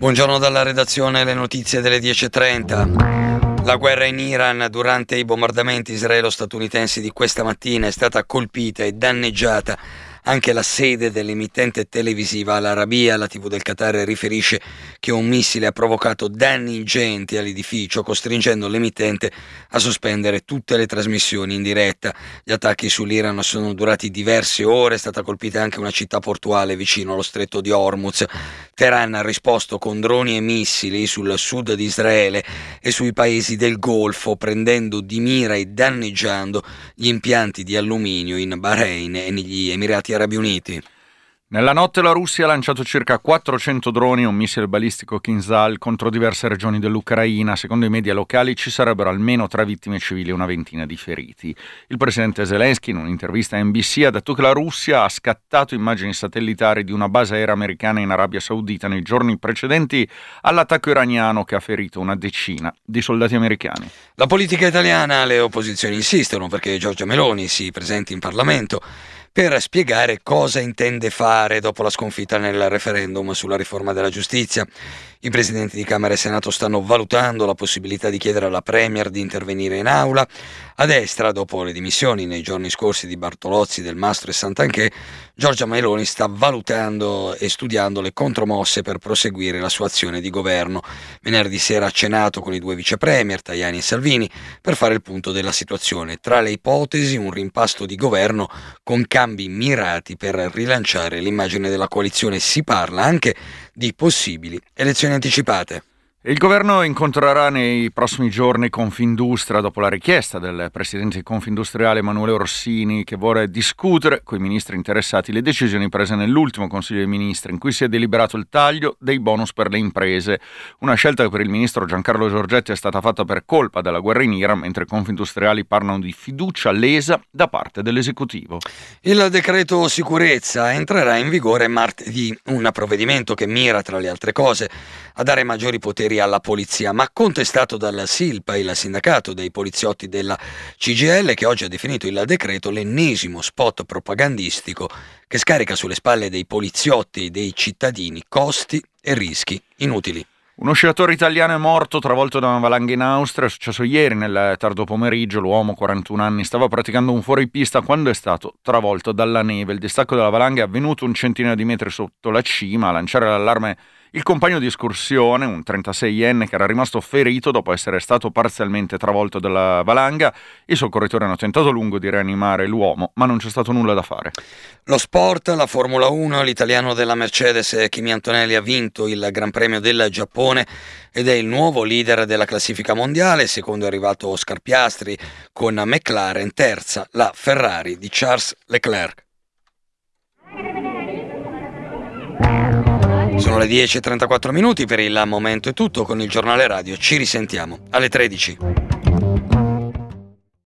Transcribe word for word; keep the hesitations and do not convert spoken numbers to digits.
Buongiorno dalla redazione, le notizie delle dieci e trenta. La guerra in Iran durante i bombardamenti israelo-statunitensi di questa mattina è stata colpita e danneggiata anche la sede dell'emittente televisiva Al Arabiya. La tivù del Qatar riferisce che un missile ha provocato danni ingenti all'edificio, costringendo l'emittente a sospendere tutte le trasmissioni in diretta. Gli attacchi sull'Iran sono durati diverse ore, è stata colpita anche una città portuale vicino allo stretto di Hormuz. Teheran ha risposto con droni e missili sul sud di Israele e sui paesi del Golfo, prendendo di mira e danneggiando gli impianti di alluminio in Bahrain e negli Emirati Arabi Uniti. Nella notte la Russia ha lanciato circa quattrocento droni e un missile balistico Kinzhal contro diverse regioni dell'Ucraina. Secondo i media locali ci sarebbero almeno tre vittime civili e una ventina di feriti. Il presidente Zelensky in un'intervista a N B C ha detto che la Russia ha scattato immagini satellitari di una base aerea americana in Arabia Saudita nei giorni precedenti all'attacco iraniano che ha ferito una decina di soldati americani. La politica italiana, le opposizioni insistono perché Giorgia Meloni si presenti in Parlamento per spiegare cosa intende fare dopo la sconfitta nel referendum sulla riforma della giustizia. I presidenti di Camera e Senato stanno valutando la possibilità di chiedere alla Premier di intervenire in aula. A destra, dopo le dimissioni nei giorni scorsi di Bartolozzi, Del Mastro e Santanchè, Giorgia Meloni sta valutando e studiando le contromosse per proseguire la sua azione di governo. Venerdì sera ha cenato con i due vice premier, Tajani e Salvini, per fare il punto della situazione. Tra le ipotesi, un rimpasto di governo con cambi mirati per rilanciare l'immagine della coalizione. Si parla anche di possibili elezioni anticipate. Il governo incontrerà nei prossimi giorni Confindustria dopo la richiesta del presidente di Confindustriale Emanuele Orsini, che vuole discutere con i ministri interessati le decisioni prese nell'ultimo Consiglio dei Ministri in cui si è deliberato il taglio dei bonus per le imprese, una scelta che per il ministro Giancarlo Giorgetti è stata fatta per colpa della guerra in Iran, mentre i Confindustriali parlano di fiducia lesa da parte dell'esecutivo. Il decreto sicurezza entrerà in vigore martedì, un provvedimento che mira, tra le altre cose, a dare maggiori poteri alla polizia, ma contestato dal SILPA, il sindacato dei poliziotti della C G I L, che oggi ha definito il decreto l'ennesimo spot propagandistico che scarica sulle spalle dei poliziotti e dei cittadini costi e rischi inutili. Uno sciatore italiano è morto travolto da una valanga in Austria. È successo ieri nel tardo pomeriggio. L'uomo, quarantuno anni, stava praticando un fuoripista quando è stato travolto dalla neve. Il distacco della valanga è avvenuto un centinaio di metri sotto la cima. A lanciare l'allarme il compagno di escursione, un trentaseienne che era rimasto ferito dopo essere stato parzialmente travolto dalla valanga. I soccorritori hanno tentato a lungo di rianimare l'uomo, ma non c'è stato nulla da fare. Lo sport, la Formula uno, l'italiano della Mercedes Kimi Antonelli ha vinto il Gran Premio del Giappone ed è il nuovo leader della classifica mondiale. Secondo è arrivato Oscar Piastri con McLaren, terza la Ferrari di Charles Leclerc. Sono le dieci e trentaquattro minuti, per il momento è tutto. Con il giornale radio ci risentiamo alle tredici.